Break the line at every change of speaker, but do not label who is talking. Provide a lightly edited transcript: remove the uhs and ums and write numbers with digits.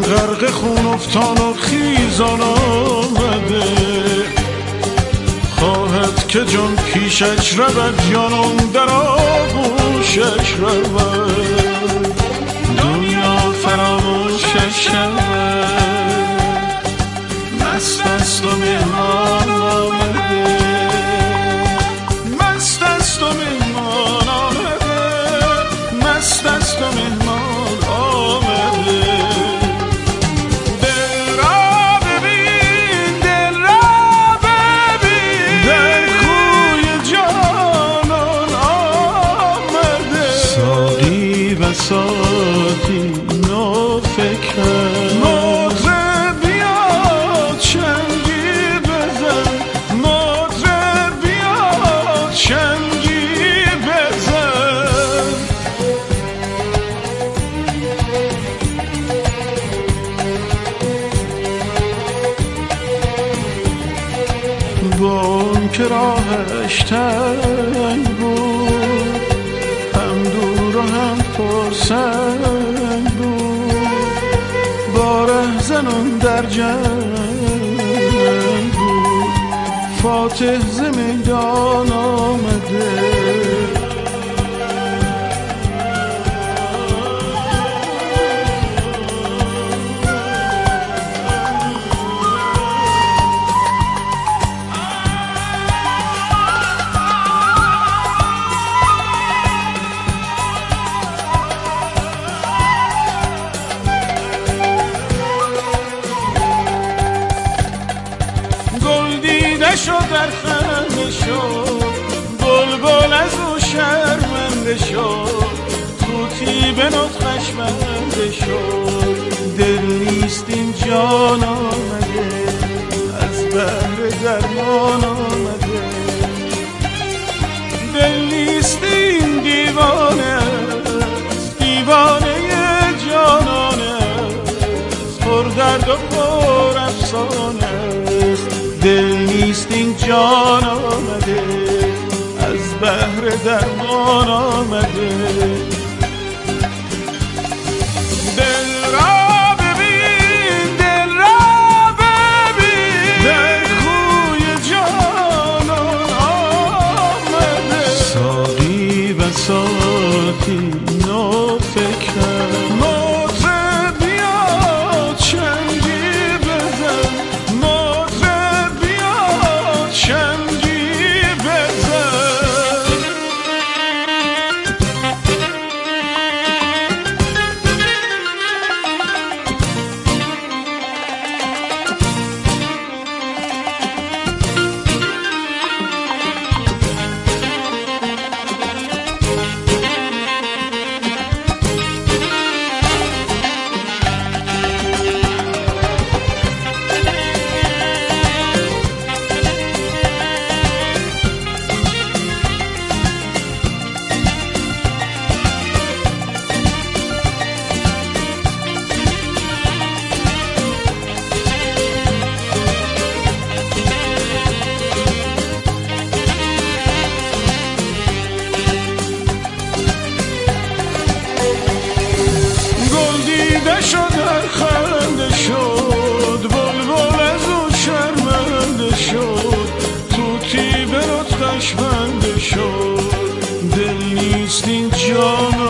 غرق خون افتان و خیزان آمده، خواهد که جان پیشش رود جانان در آغوشش رود، دنیا فراموشش شود. مست است و مهمان آمده، مست است و مهمان آمده، مست است و مهمان آمده. دل را ببین، دل را ببین، در کوی جانان آمده. ساقی و ساقی نو فکر مطرب بیا چنگی بزن، مطرب بیا چنگی بزن. با اون که راهش تنگ بود، هم دور و هم پرسنگ بود، با رهزنان در جنگ بود، فاتح ز میدان آمده. شد در خنده شد، بلبل از او شرمنده شد، طوطی به نطقش بنده شد. دل نیست این جان آمده، از بحر درمان آمده. دل نیست این دیوانه است، دیوانه جانانه است، پر درد و پر افسانه است. دل نیست این جان آمده، از بحر درمان آمده. دل را ببین، دل را ببین، در کوی جانان آمده. ساقی و ساقی نو فکر مطرب بیا چنگی بزن، چنگی بزن. شد در خنده شد، بلبل از او شرمنده شد، طوطی به نطقش بنده شد. دل نیست این جان